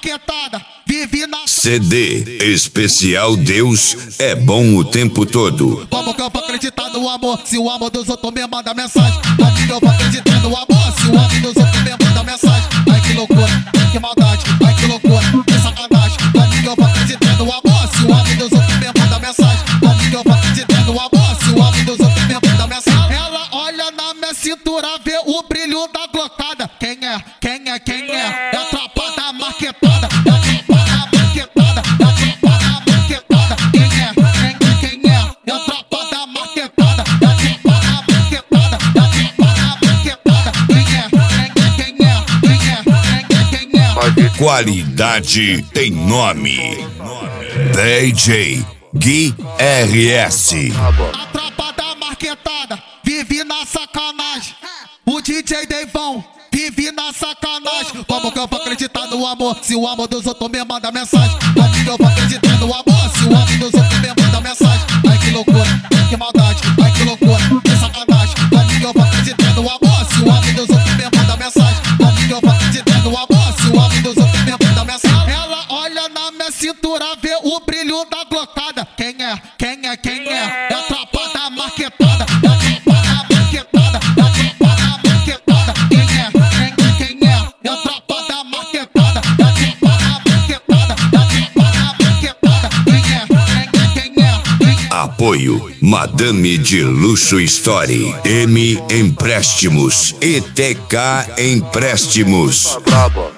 marquetada, vive na CD especial Deus é bom o tempo todo. Como que eu vou acreditar no amor se o amor dos outros me manda mensagem? Como que eu vou acreditar no amor se o amor dos outros me manda mensagem? Ai que loucura, que maldade, ai que loucura, que sacanagem. Como que eu vou acreditar no amor se o amor dos outros me manda mensagem? Como que eu vou acreditar no amor se o amor dos outros me manda mensagem? Ela olha na minha cintura, vê o brilho da glocada. Quem é? Quem é? Quem é? É a tropa da marquetada, é a tropa da marquetada, é a tropa da marquetada. Quem é? Quem é? É a tropa da marquetada, é a tropa da marquetada, é a tropa da marquetada. Quem é? Quem é? Quem é? Qualidade tem nome. DJ Gui RS. A tropa da marquetada vive na sacanagem. O DJ Deivão vive na sacanagem. Como que eu vou acreditar no amor se o amor dos outros me manda mensagem? Como que eu vou acreditar no amor se o amor dos outros me manda mensagem? Ai que loucura, que maldade, ai que loucura, que sacanagem. Como que eu vou acreditar no amor se o amor dos outros me manda mensagem? Como que eu vou acreditar no amor se o amor dos outros me manda mensagem? Ela olha na minha cintura, vê o brilho da glocada. Quem é? Quem é? Quem é? É a tropa da marquetada, é a tropa da marquetada, é a tropa da marquetada. Quem é? Quem é? É a tropa da marquetada, é a tropa da marquetada, é a tropa da marquetada. Quem é? Quem é? Apoio Madame de Luxo Story, M Empréstimos, ETK Empréstimos. Brabo.